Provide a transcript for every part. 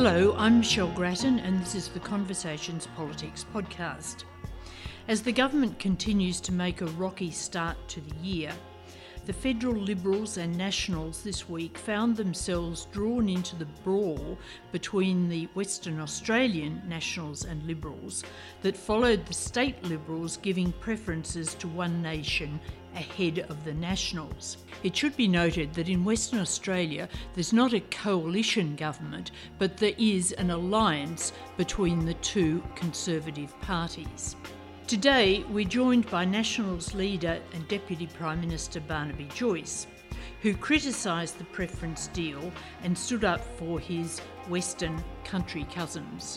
Hello, I'm Michelle Grattan and this is the Conversations Politics podcast. As the government continues to make a rocky start to the year, the federal Liberals and Nationals this week found themselves drawn into the brawl between the Western Australian Nationals and Liberals that followed the state Liberals giving preferences to One Nation ahead of the Nationals. It should be noted that in Western Australia there's not a coalition government, but there is an alliance between the two Conservative parties. Today we're joined by Nationals leader and Deputy Prime Minister Barnaby Joyce, who criticised the preference deal and stood up for his Western country cousins.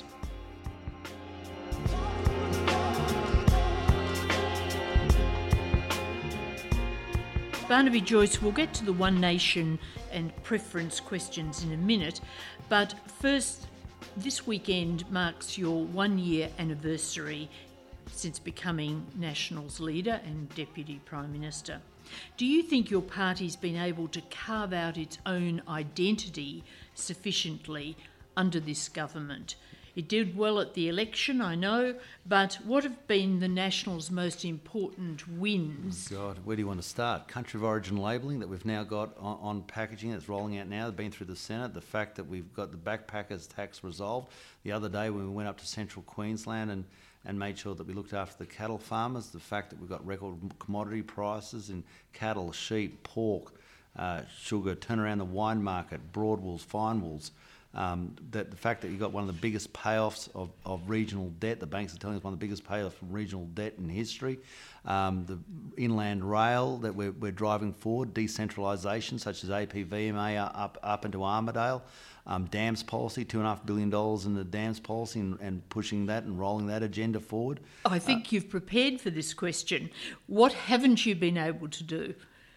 Barnaby Joyce, we'll get to the One Nation and preference questions in a minute, but first, this weekend marks your 1 year anniversary since becoming Nationals leader and Deputy Prime Minister. Do you think your party's been able to carve out its own identity sufficiently under this government? It did well at the election, I know, but what have been the Nationals' most important wins? Oh God, where do you want to start? Country of origin labelling that we've now got on packaging that's rolling out now, they've been through the Senate. The fact that we've got the backpackers tax resolved. The other day when we went up to central Queensland and made sure that we looked after the cattle farmers. The fact that we've got record commodity prices in cattle, sheep, pork, sugar, turn around the wine market, broadwools, fine wools. That the fact that you've got one of the biggest payoffs of regional debt, the banks are telling us one of the biggest payoffs from regional debt in history, the inland rail that we're driving forward, decentralisation such as APVMA up into Armidale, dams policy, $2.5 billion in the dams policy and pushing that and rolling that agenda forward. I think you've prepared for this question. What haven't you been able to do?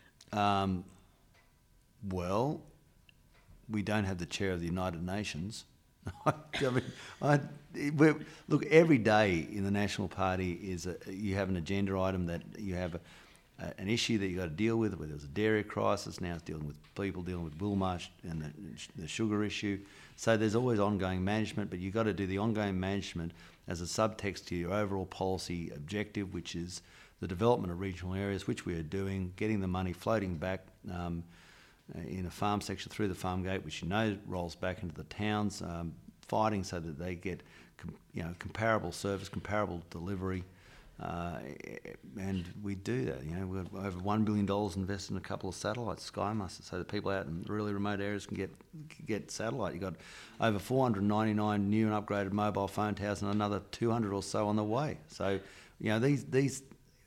Well, we don't have the chair of the United Nations. Look, every day in the National Party you have an agenda item that you have an issue that you've got to deal with, where there was a dairy crisis, now it's dealing with people dealing with Wilmarsh and the sugar issue. So there's always ongoing management, but you've got to do the ongoing management as a subtext to your overall policy objective, which is the development of regional areas, which we are doing, getting the money floating back in a farm section through the farm gate, which rolls back into the towns, fighting so that they get comparable service, comparable delivery, and we do that. We've got over $1 billion invested in a couple of satellites, Sky Muster, so that people out in really remote areas can get satellite. You've got over 499 new and upgraded mobile phone towers and another 200 or so on the way. So, these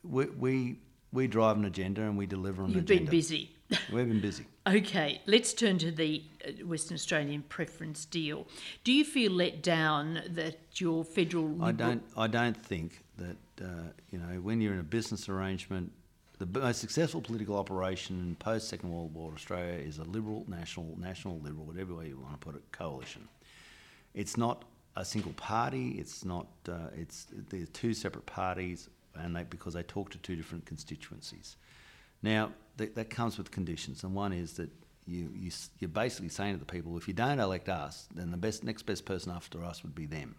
we drive an agenda and we deliver an agenda. You've been busy. We've been busy. Okay, let's turn to the Western Australian preference deal. Do you feel let down that your federal... I don't think that, when you're in a business arrangement, the most successful political operation in post-Second World War Australia is a Liberal, national Liberal, whatever way you want to put it, coalition. It's not a single party, it's not, they're two separate parties, and because they talk to two different constituencies. Now, that comes with conditions, and one is that you're basically saying to the people, if you don't elect us, then the next best person after us would be them.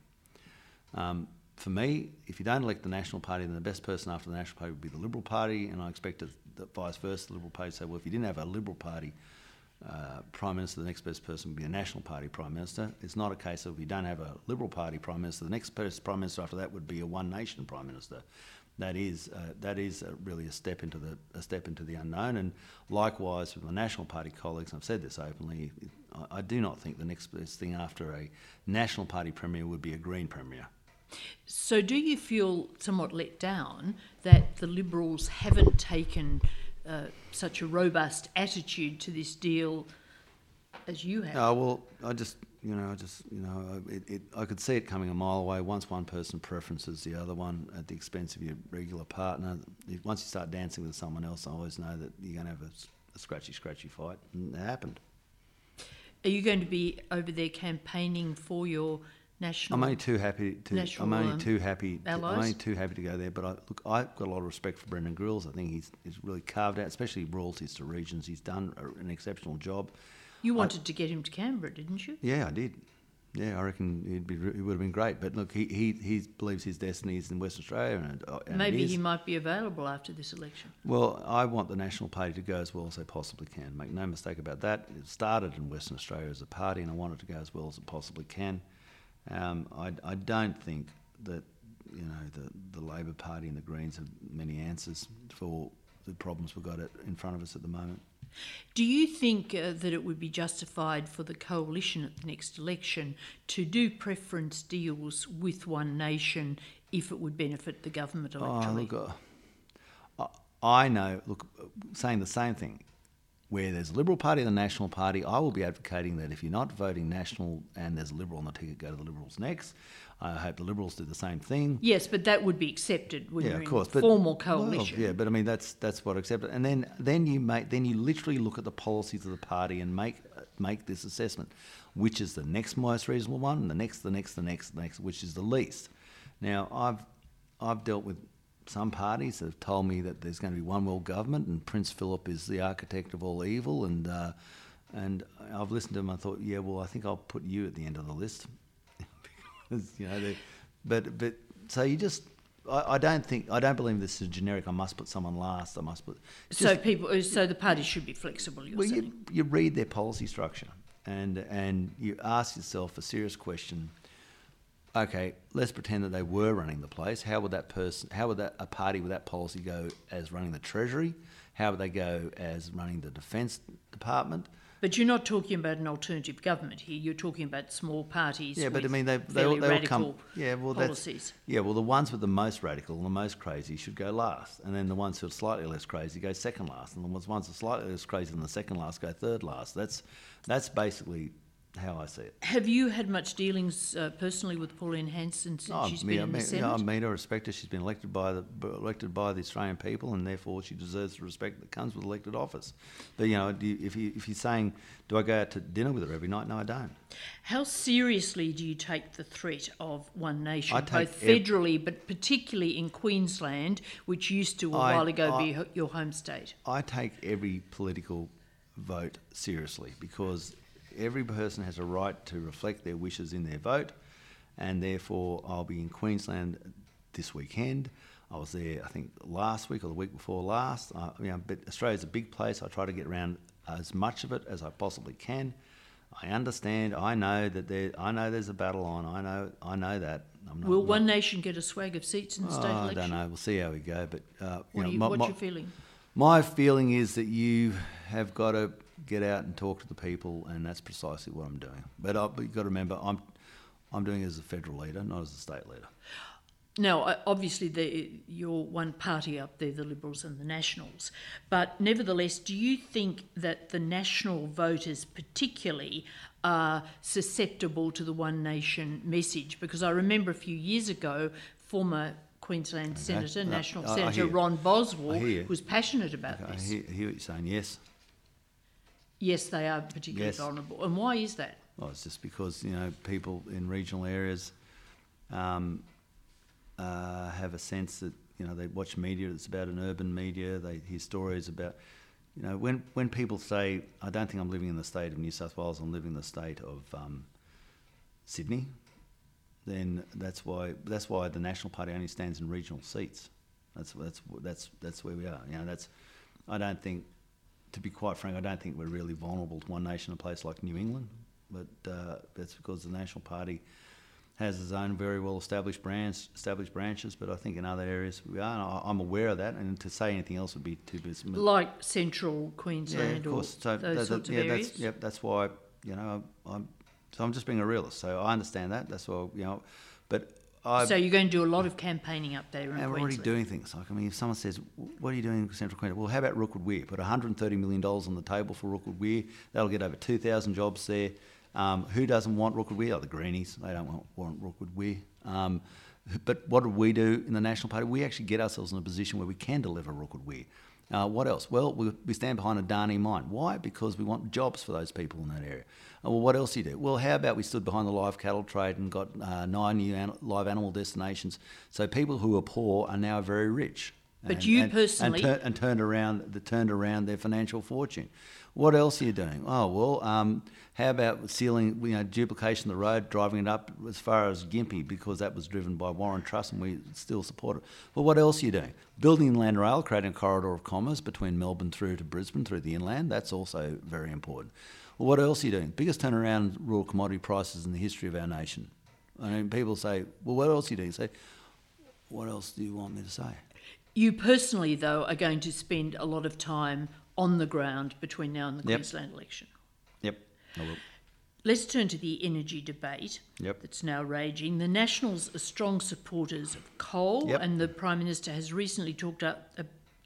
For me, if you don't elect the National Party, then the best person after the National Party would be the Liberal Party, and I expect that vice versa, the Liberal Party say, well, if you didn't have a Liberal Party Prime Minister, the next best person would be a National Party Prime Minister. It's not a case of if you don't have a Liberal Party Prime Minister, the next Prime Minister after that would be a One Nation Prime Minister. That is really a step into the unknown, and likewise with my National Party colleagues, I've said this openly. I do not think the next best thing after a National Party Premier would be a Green Premier. So, do you feel somewhat let down that the Liberals haven't taken such a robust attitude to this deal as you have? Well, I could see it coming a mile away. Once one person preferences the other one at the expense of your regular partner, once you start dancing with someone else, I always know that you're going to have a scratchy fight, and it happened. Are you going to be over there campaigning for your national? I'm only too happy to. Allies? I'm only too happy to go there. But I've got a lot of respect for Brendan Grills. I think he's really carved out, especially royalties to regions. He's done an exceptional job. You wanted to get him to Canberra, didn't you? Yeah, I did. Yeah, I reckon he would have been great. But look, he believes his destiny is in Western Australia, and maybe he might be available after this election. Well, I want the National Party to go as well as they possibly can. Make no mistake about that. It started in Western Australia as a party, and I want it to go as well as it possibly can. I don't think that the Labor Party and the Greens have many answers for the problems we've got in front of us at the moment. Do you think that it would be justified for the coalition at the next election to do preference deals with One Nation if it would benefit the government electorally? I know, saying the same thing. Where there's a Liberal Party and a National Party, I will be advocating that if you're not voting National and there's a Liberal on the ticket, go to the Liberals next. I hope the Liberals do the same thing. Yes, but that would be accepted when you're of course, in formal coalition. Well, yeah, but I mean that's what I accept. And then you literally look at the policies of the party and make this assessment, which is the next most reasonable one, and the next, which is the least. Now I've dealt with some parties that have told me that there's going to be one world government and Prince Philip is the architect of all evil, and I've listened to them and I thought, yeah, well, I think I'll put you at the end of the list. Because, but so you just, I don't believe this is generic. I must put someone last. So the parties should be flexible. You're saying you read their policy structure and you ask yourself a serious question. Okay, let's pretend that they were running the place. How would a party with that policy go as running the Treasury? How would they go as running the Defence Department? But you're not talking about an alternative government here. You're talking about small parties. Yeah, but I mean, they all come. Yeah, well, policies. The ones with the most radical and the most crazy should go last, and then the ones who are slightly less crazy go second last, and the ones who are slightly less crazy than the second last go third last. That's basically how I see it. Have you had much dealings personally with Pauline Hanson since she's been in the Senate? I mean, I respect her. She's been elected by the Australian people, and therefore she deserves the respect that comes with elected office. But if you're saying, do I go out to dinner with her every night? No, I don't. How seriously do you take the threat of One Nation, both federally but particularly in Queensland, which used to a while ago be your home state? I take every political vote seriously because every person has a right to reflect their wishes in their vote, and therefore I'll be in Queensland this weekend. I was there, I think, last week or the week before last. But Australia's a big place. I try to get around as much of it as I possibly can. I understand. I know there's a battle on. I know that. Will One Nation get a swag of seats in the state election? I don't know. We'll see how we go. But what's your feeling? My feeling is that you have got to get out and talk to the people, and that's precisely what I'm doing. But you've got to remember, I'm doing it as a federal leader, not as a state leader. Now, obviously, you're one party up there, the Liberals and the Nationals. But nevertheless, do you think that the national voters particularly are susceptible to the One Nation message? Because I remember a few years ago, former Queensland Senator, National Senator Ron Boswell was passionate about this. I hear what you're saying, yes. Yes, they are particularly vulnerable. And why is that? Well, it's just because, people in regional areas have a sense that, they watch media that's about an urban media, they hear stories about, when people say, I don't think I'm living in the state of New South Wales, I'm living in the state of Sydney, then that's why the National Party only stands in regional seats. That's where we are. I don't think, to be quite frank, I don't think we're really vulnerable to One Nation in a place like New England, but that's because the National Party has its own very well established branches, but I think in other areas we are, and I'm aware of that, and to say anything else would be too busy. Like central Queensland of course. Or those sorts of areas? That's why, I'm just being a realist, so I understand that, that's why, but so you're going to do a lot of campaigning up there in Queensland? And we're already doing things. If someone says, what are you doing in Central Queensland? Well, how about Rookwood Weir? Put $130 million on the table for Rookwood Weir. That'll get over 2,000 jobs there. Who doesn't want Rookwood Weir? The Greenies. They don't want Rookwood Weir. But what did we do in the National Party? We actually get ourselves in a position where we can deliver Rookwood Weir. What else? Well, we stand behind Adani mine. Why? Because we want jobs for those people in that area. Well, what else do you do? Well, how about we stood behind the live cattle trade and got 9 new live animal destinations, so people who are poor are now very rich. But you personally... turned around their financial fortune. What else are you doing? Oh, well, how about sealing, duplication of the road, driving it up as far as Gympie, because that was driven by Warren Truss and we still support it. But what else are you doing? Building inland rail, creating a corridor of commerce between Melbourne through to Brisbane, through the inland. That's also very important. Well, what else are you doing? Biggest turnaround in rural commodity prices in the history of our nation. I mean, people say, well, what else are you doing? You say, what else do you want me to say? You personally, though, are going to spend a lot of time on the ground between now and the Queensland election. Yep, I will. Let's turn to the energy debate that's now raging. The Nationals are strong supporters of coal, and the Prime Minister has recently talked up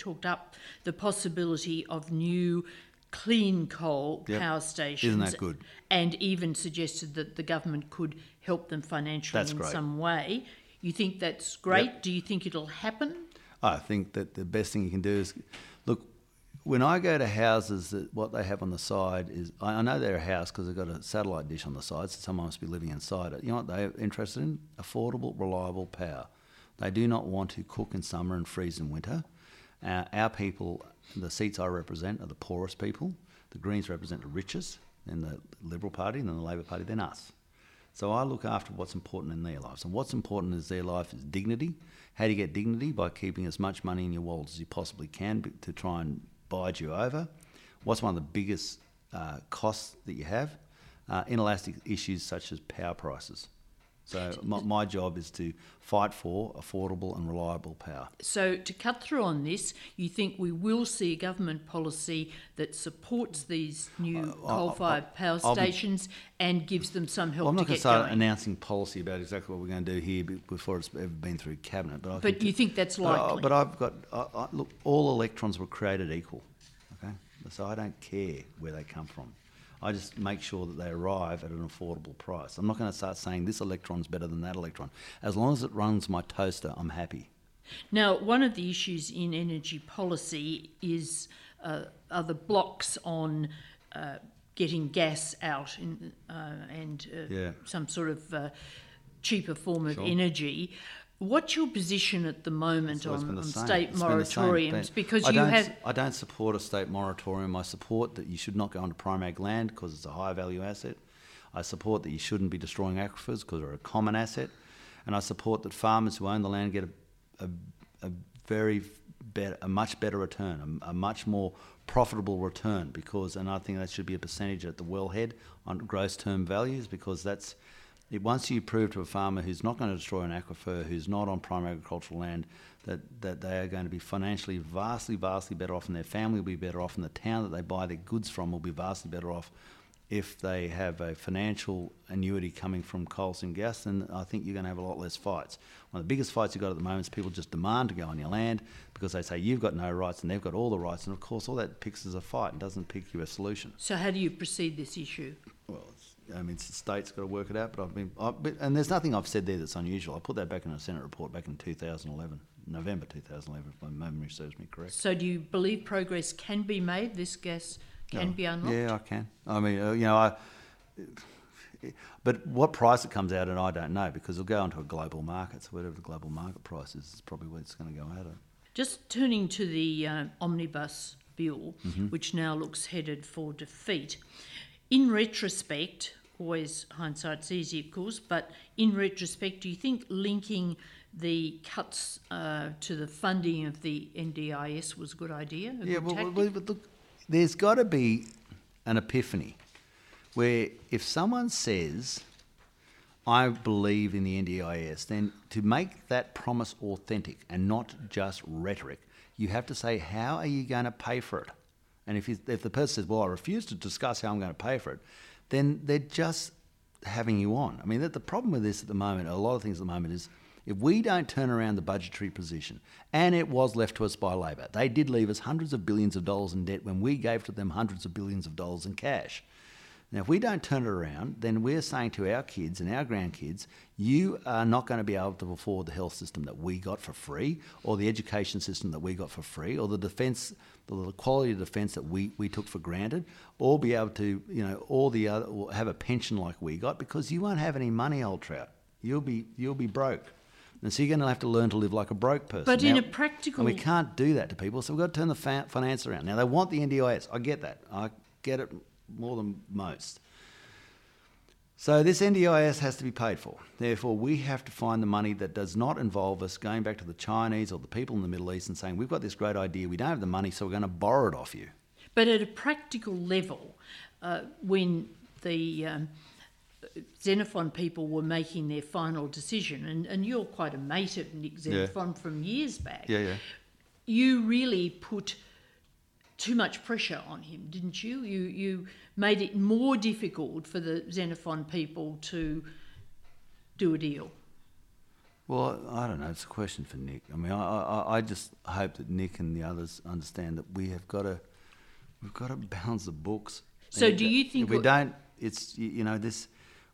the possibility of new clean coal power stations. Isn't that good? And even suggested that the government could help them financially some way. You think that's great? Yep. Do you think it'll happen? I think that the best thing you can do is, look, when I go to houses, that what they have on the side is, I know they're a house because they've got a satellite dish on the side, so someone must be living inside it. You know what they're interested in? Affordable, reliable power. They do not want to cook in summer and freeze in winter. Our people, the seats I represent, are the poorest people. The Greens represent the richest, then the Liberal Party, and then the Labor Party, then us. So I look after what's important in their lives. And what's important in their life is dignity. How do you get dignity? By keeping as much money in your wallet as you possibly can to try and bide you over. What's one of the biggest costs that you have? Inelastic issues such as power prices. So my job is to fight for affordable and reliable power. So to cut through on this, you think we will see a government policy that supports these new coal-fired power stations and gives them some help to get going? I'm not going to start announcing policy about exactly what we're going to do here before it's ever been through Cabinet. But you think that's likely? But I've got... look, all electrons were created equal, okay? So I don't care where they come from. I just make sure that they arrive at an affordable price. I'm not going to start saying this electron's better than that electron. As long as it runs my toaster, I'm happy. Now, one of the issues in energy policy are the blocks on getting gas out and some sort of cheaper form of energy. What's your position at the moment on state moratoriums? Because I don't support a state moratorium. I support that you should not go onto primary land because it's a high value asset. I support that you shouldn't be destroying aquifers because they're a common asset. And I support that farmers who own the land get a much better return, a much more profitable return, and I think that should be a percentage at the wellhead on gross term values, because that's... Once you prove to a farmer who's not going to destroy an aquifer, who's not on prime agricultural land, that they are going to be financially vastly better off, and their family will be better off, and the town that they buy their goods from will be vastly better off if they have a financial annuity coming from coal and gas, then I think you're going to have a lot less fights. One of the biggest fights you've got at the moment is people just demand to go on your land because they say you've got no rights and they've got all the rights, and of course all that picks as a fight and doesn't pick you a solution. So how do you proceed this issue? Well, it's the state's got to work it out, and there's nothing I've said there that's unusual. I put that back in a Senate report back in 2011, November 2011, if my memory serves me correct. So do you believe progress can be made? This gas can be unlocked? Yeah, I can. I mean, but what price it comes out at, I don't know, because it'll go onto a global market. So whatever the global market price is probably where it's going to go out at. Just turning to the omnibus bill, which now looks headed for defeat. In retrospect, always hindsight's easy, of course, but in retrospect, do you think linking the cuts to the funding of the NDIS was a good idea? But look, there's got to be an epiphany where if someone says, I believe in the NDIS, then to make that promise authentic and not just rhetoric, you have to say, how are you going to pay for it? And if the person says, well, I refuse to discuss how I'm going to pay for it, then they're just having you on. I mean, the problem with this at the moment, a lot of things at the moment, is if we don't turn around the budgetary position, and it was left to us by Labor, they did leave us hundreds of billions of dollars in debt when we gave to them hundreds of billions of dollars in cash. Now, if we don't turn it around, then we're saying to our kids and our grandkids, you are not going to be able to afford the health system that we got for free, or the education system that we got for free, or the defence, the quality of defence that we took for granted, or be able to, all the other, or have a pension like we got, because you won't have any money, old trout. You'll be broke. And so you're going to have to learn to live like a broke person. But now, in a practical... And we can't do that to people, so we've got to turn the finance around. Now, they want the NDIS. I get that. I get it more than most. So this NDIS has to be paid for. Therefore, we have to find the money that does not involve us going back to the Chinese or the people in the Middle East and saying, we've got this great idea, we don't have the money, so we're going to borrow it off you. But at a practical level, when the Xenophon people were making their final decision, and you're quite a mate of Nick Xenophon from years back, you really put too much pressure on him, didn't you? You made it more difficult for the Xenophon people to do a deal. Well, I don't know. It's a question for Nick. I mean, I just hope that Nick and the others understand that we've got to balance the books. So, do you think if we don't? It's this.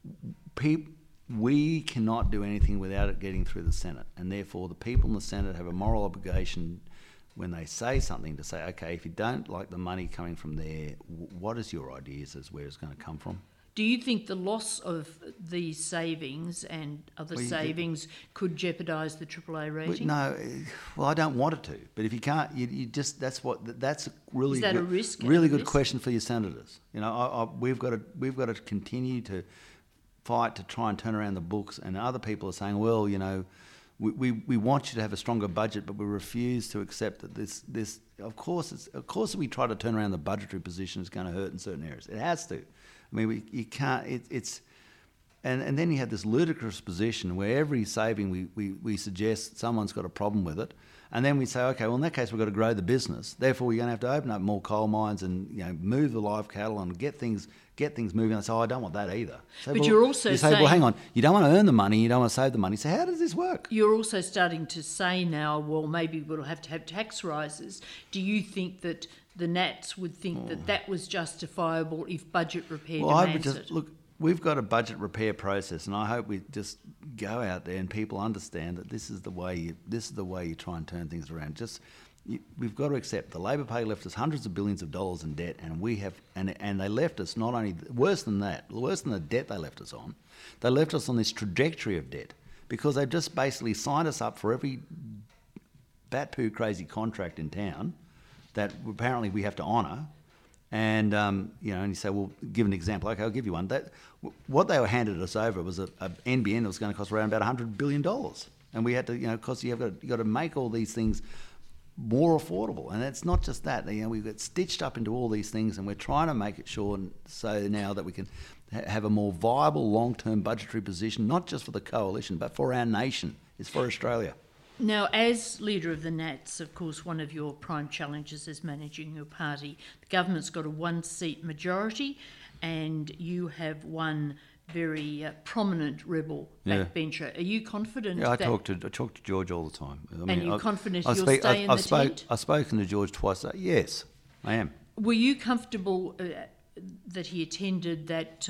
We cannot do anything without it getting through the Senate, and therefore the people in the Senate have a moral obligation when they say something to say, okay, if you don't like the money coming from there, what is your ideas as where it's going to come from? Do you think the loss of these savings and other savings could jeopardise the AAA rating? No, well, I don't want it to. But if you can't, you just that's a really is that a risk? Really good question for your senators. We've got to continue to fight to try and turn around the books. And other people are saying, well, we want you to have a stronger budget, but we refuse to accept that this. Of course, if we try to turn around the budgetary position, it's going to hurt in certain areas. It has to. I mean, you can't. And then you have this ludicrous position where every saving we suggest someone's got a problem with it, and then we say, okay, well in that case we've got to grow the business. Therefore, we're going to have to open up more coal mines and move the live cattle and get things moving. I say, I don't want that either. So, but you're also saying, well, hang on, you don't want to earn the money, you don't want to save the money. So how does this work? You're also starting to say now, well, maybe we'll have to have tax rises. Do you think that the Nats would think that was justifiable if budget repair demands it? Look, we've got a budget repair process, and I hope we just go out there and people understand that this is the way you try and turn things around. We've got to accept the Labor Party left us hundreds of billions of dollars in debt, and we have, and they left us not only worse than the debt they left us on, they left us on this trajectory of debt because they've just basically signed us up for every bat-poo crazy contract in town that apparently we have to honour. And, and you say, well, give an example. Okay, I'll give you one. What they were handed us over was a NBN that was going to cost around about $100 billion. And we had to, because you've got to make all these things more affordable. And it's not just that. We get stitched up into all these things, and we're trying to make it sure so now that we can have a more viable long-term budgetary position, not just for the coalition, but for our nation. It's for Australia. Now, as leader of the Nats, of course, one of your prime challenges is managing your party. The government's got a one-seat majority, and you have one very prominent rebel backbencher. Are you confident? Yeah, I talk to George all the time. You're confident you'll stay in the tent? I've spoken to George twice. Yes, I am. Were you comfortable that he attended that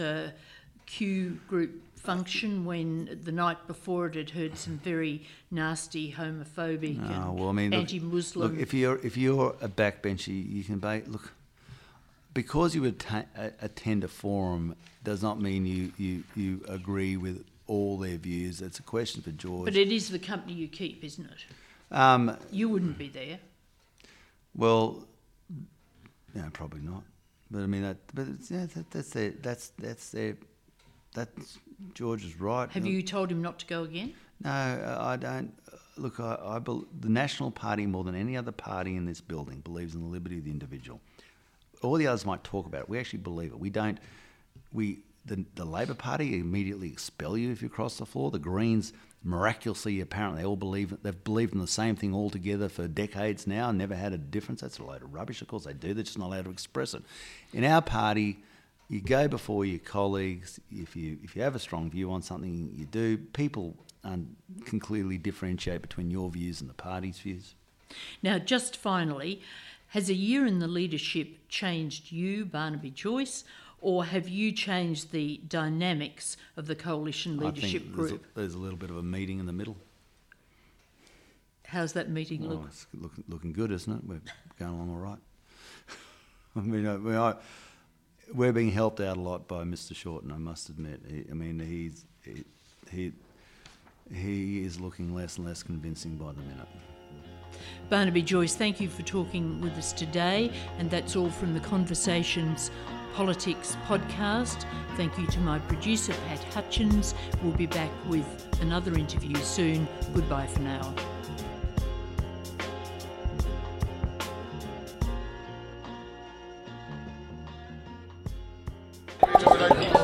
Q group function when the night before it had heard some very nasty homophobic anti-Muslim... Look, if you're a backbencher, you can look. Because you attend a forum does not mean you agree with all their views. It's a question for George. But it is the company you keep, isn't it? You wouldn't be there. Well, no, probably not. But I mean, that's George's right. Have you told him not to go again? No, I don't. Look, the National Party, more than any other party in this building, believes in the liberty of the individual. All the others might talk about it. We actually believe it. We don't. The Labor Party immediately expel you if you cross the floor. The Greens, miraculously, apparently, they've believed in the same thing altogether for decades now and never had a difference. That's a load of rubbish. Of course they do. They're just not allowed to express it. In our party, you go before your colleagues. If you have a strong view on something, you do. People can clearly differentiate between your views and the party's views. Now, just finally, has a year in the leadership changed you, Barnaby Joyce, or have you changed the dynamics of the coalition leadership group? There's a little bit of a meeting in the middle. How's that meeting look? It's looking good, isn't it? We're going along all right. I mean, we're being helped out a lot by Mr. Shorten, I must admit. he is looking less and less convincing by the minute. Barnaby Joyce, thank you for talking with us today, and that's all from the Conversations Politics podcast. Thank you to my producer, Pat Hutchins. We'll be back with another interview soon. Goodbye for now.